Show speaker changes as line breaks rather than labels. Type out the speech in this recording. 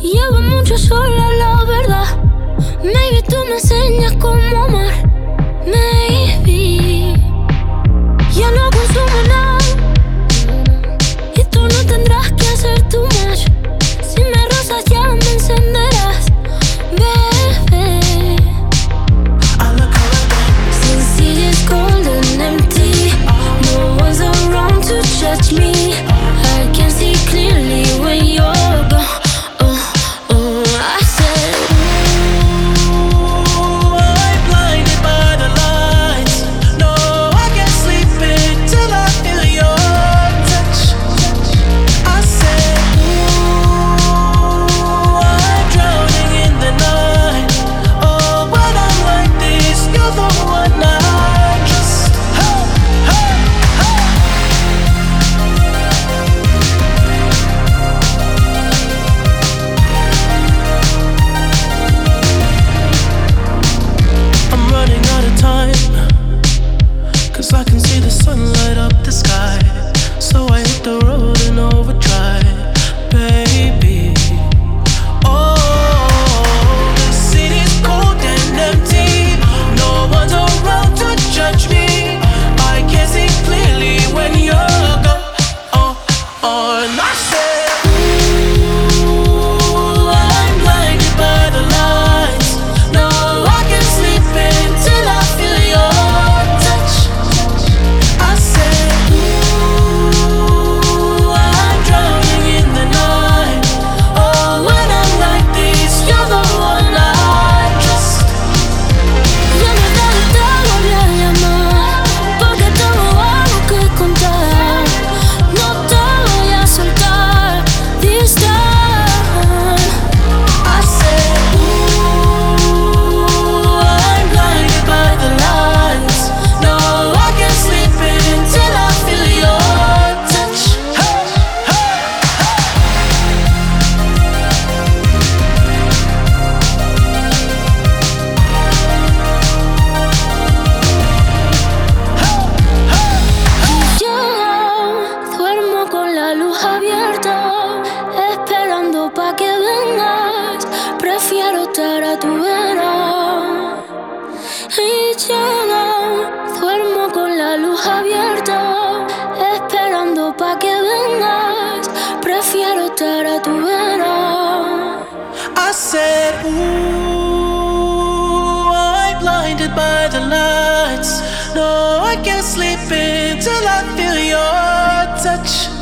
Llevo mucho sola, la verdad. Maybe tú me enseñas cómo amar. Maybe ya no consumo nada y tú no tendrás que hacer too much. Si me rozas ya me encenderás, bebé. Since it is cold and empty, no one's around to judge me. I can see clearly when you're gone. I said,
ooh, I'm blinded by the lights. No, I can't sleep until I feel your touch. I said, ooh, I'm drowning in the night. Oh, when I'm like this, you're the one I trust. Hey, hey, hey. I'm running out of time, 'cause I can see the sun light up the sky. So I hit the road in overdrive, baby. Oh, the city's cold and empty. No one's around to judge me. I can see clearly when you're gone. And I said, ooh, I'm blinded by the lights. No, I can't sleep until I feel your touch. I said, ooh, I'm drowning in the night. Oh, when I'm like this, you're the one I trust.
ya no te volví a llamar, porque tengo algo que contar. No te voy a soltar this time.
I said, ooh, I'm blinded by the lights. No, I can't sleep until I feel your touch. Hey, hey,
Yo duermo con la luz abierta, esperando pa' que vengas. Prefiero estar a tu vera. Y yo duermo con la luz abierta, esperando pa' que vengas. Prefiero estar a tu vera.
I said, ooh, I'm blinded by the lights. No, I can't sleep until I feel your touch.